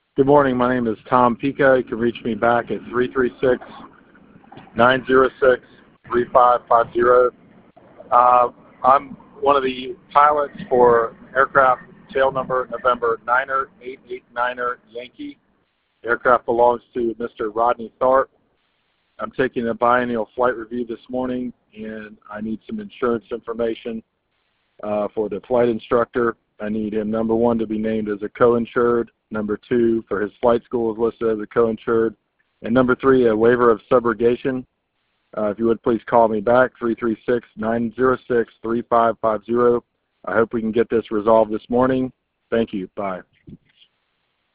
Good morning. My name is Tom Pica. You can reach me back at 336-906-3550. I'm one of the pilots for aircraft tail number November 9er 889er Yankee. The aircraft belongs to Mr. Rodney Tharp. I'm taking a biennial flight review this morning, and I need some insurance information for the flight instructor. I need him, number one, to be named as a co-insured. Number two, for his flight school is listed as a co-insured. And number three, a waiver of subrogation. If you would please call me back, 336-906-3550. I hope we can get this resolved this morning. Thank you. Bye.